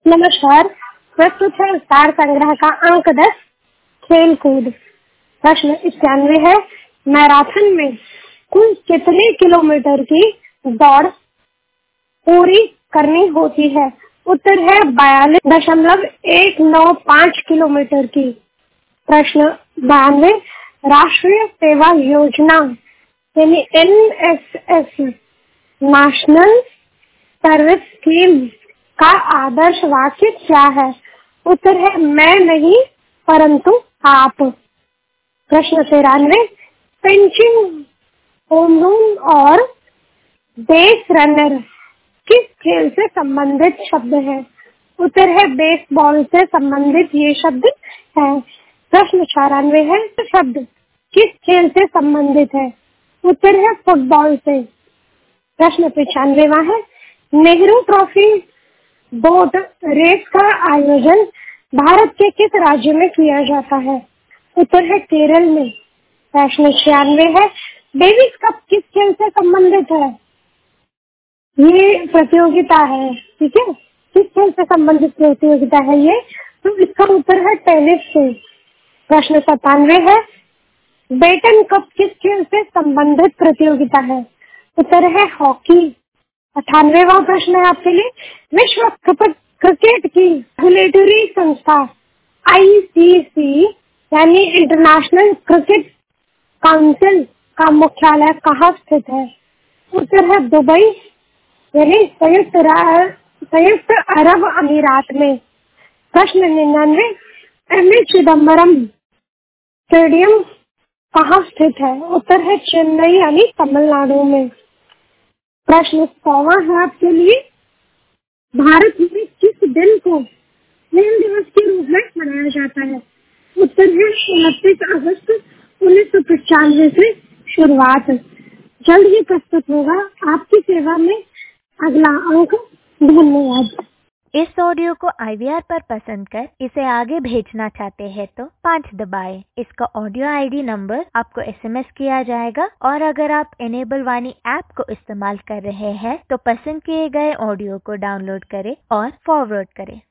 नमस्कार। प्रस्तुत है स्टार संग्रह का अंक 10 खेल कूद। प्रश्न 91 है, मैराथन में कुल कितने किलोमीटर की दौड़ पूरी करनी होती है? उत्तर है 42.195 किलोमीटर की। प्रश्न 92, राष्ट्रीय सेवा योजना यानी NSS नेशनल सर्विस स्कीम का आदर्श वाक्य क्या है? उत्तर है मैं नहीं परंतु आप। प्रश्न 93, पिंचिंग होम रूम और बेस रनर किस खेल से संबंधित शब्द है? उत्तर है बेसबॉल से संबंधित ये शब्द है। प्रश्न 94 है, शब्द किस खेल से संबंधित है? उत्तर है फुटबॉल से। प्रश्न 95 है, नेहरू ट्रॉफी बोट रेस का आयोजन भारत के किस राज्य में किया जाता है? उत्तर है केरल में। प्रश्न 96 है, डेविस कप किस खेल से संबंधित है? ये प्रतियोगिता है, ठीक है। किस खेल से संबंधित प्रतियोगिता है ये? तो इसका उत्तर है टेनिस से। प्रश्न 97 है, बेटन कप किस खेल से संबंधित प्रतियोगिता है? उत्तर है हॉकी। 98वां प्रश्न है आपके लिए, विश्व क्रिकेट की रेगुलेटरी संस्था ICC यानी इंटरनेशनल क्रिकेट काउंसिल का मुख्यालय कहाँ स्थित है? उत्तर है दुबई यानी संयुक्त अरब अमीरात में। प्रश्न 99, MA चिदम्बरम स्टेडियम कहाँ स्थित है? उत्तर है चेन्नई यानी तमिलनाडु में। प्रश्न 100वां है आपके लिए, भारत में किस दिन को खेल दिवस के रूप में मनाया जाता है? उत्तर है 29 अगस्त 1995 से शुरुआत। जल्द ही प्रस्तुत होगा आपकी सेवा में अगला अंक। धन्यवाद। इस ऑडियो को IVR पर पसंद कर इसे आगे भेजना चाहते हैं तो 5 दबाएं। इसका ऑडियो ID नंबर आपको SMS किया जाएगा और अगर आप इनेबल वाणी ऐप को इस्तेमाल कर रहे हैं तो पसंद किए गए ऑडियो को डाउनलोड करें और फॉरवर्ड करें।